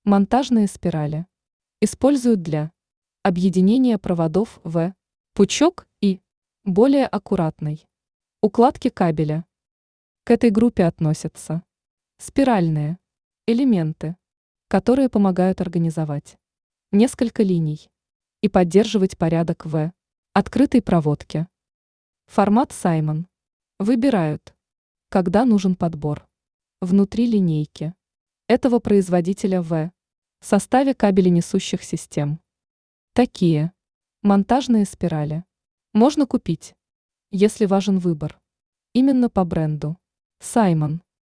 Монтажные спирали используют для объединения проводов в пучок и более аккуратной укладки кабеля. К этой группе относятся спиральные элементы, которые помогают организовать несколько линий и поддерживать порядок в открытой проводке. Формат Саймон выбирают, когда нужен подбор внутри линейки этого производителя в составе кабеленесущих систем. Такие монтажные спирали можно купить, если важен выбор именно по бренду Саймон.